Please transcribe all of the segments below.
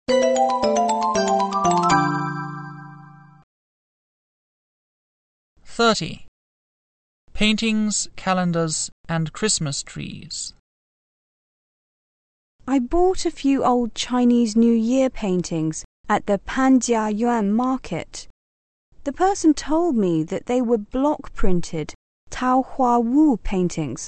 30. Paintings, calendars, and Christmas trees. I bought a few old Chinese New Year paintings at the Panjiayuan market. The person told me that they were block-printed Tao Hua Wu paintings.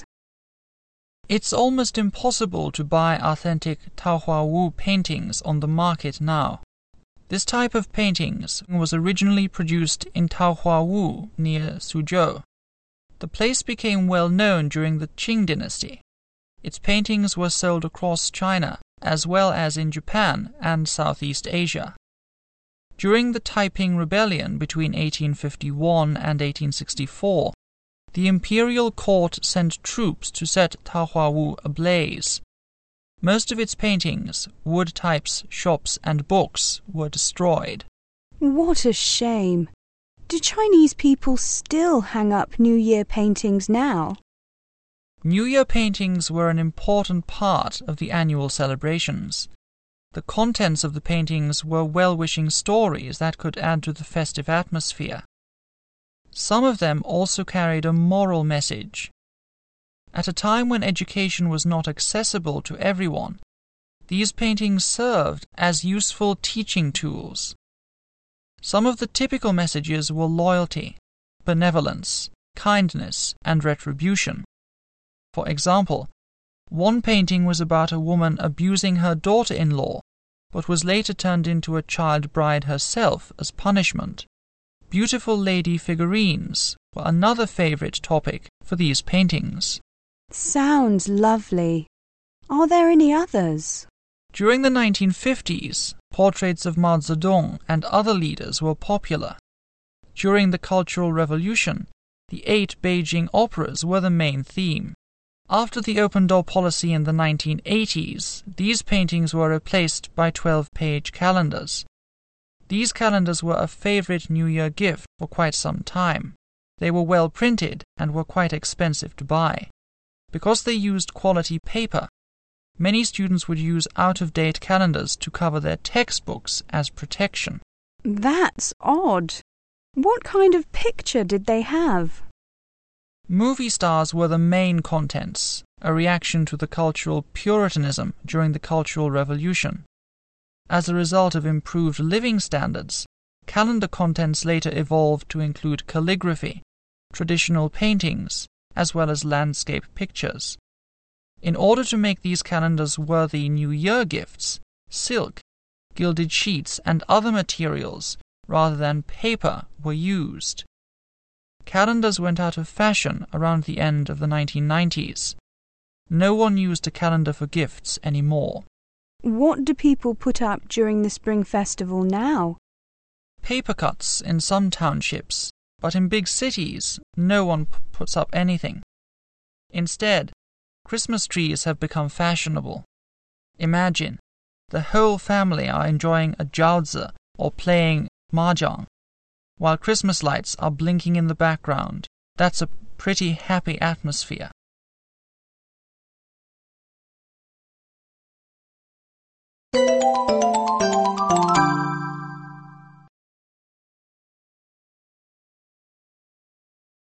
It's almost impossible to buy authentic Tao Hua Wu paintings on the market now. This type of paintings was originally produced in Tao Hua Wu near Suzhou. The place became well known during the Qing dynasty. Its paintings were sold across China, as well as in Japan and Southeast Asia. During the Taiping Rebellion between 1851 and 1864, the imperial court sent troops to set Tao Hua Wu ablaze. Most of its paintings, wood types, shops, and books were destroyed. What a shame! Do Chinese people still hang up New Year paintings now? New Year paintings were an important part of the annual celebrations. The contents of the paintings were well-wishing stories that could add to the festive atmosphere. Some of them also carried a moral message. At a time when education was not accessible to everyone, these paintings served as useful teaching tools. Some of the typical messages were loyalty, benevolence, kindness, and retribution. For example, one painting was about a woman abusing her daughter-in-law, but was later turned into a child bride herself as punishment. Beautiful lady figurines were another favorite topic for these paintings. Sounds lovely. Are there any others? During the 1950s, portraits of Mao Zedong and other leaders were popular. During the Cultural Revolution, the 8 Beijing operas were the main theme. After the open-door policy in the 1980s, these paintings were replaced by 12-page calendars. These calendars were a favorite New Year gift for quite some time. They were well printed and were quite expensive to buy. Because they used quality paper, many students would use out-of-date calendars to cover their textbooks as protection. That's odd. What kind of picture did they have? Movie stars were the main contents, a reaction to the cultural Puritanism during the Cultural Revolution. As a result of improved living standards, calendar contents later evolved to include calligraphy, traditional paintings, as well as landscape pictures. In order to make these calendars worthy New Year gifts, silk, gilded sheets, and other materials rather than paper were used. Calendars went out of fashion around the end of the 1990s. No one used a calendar for gifts anymore. What do people put up during the Spring Festival now? Paper cuts in some townships, but in big cities, no one puts up anything. Instead, Christmas trees have become fashionable. Imagine, the whole family are enjoying a jiaozi or playing mahjong, while Christmas lights are blinking in the background. That's a pretty happy atmosphere.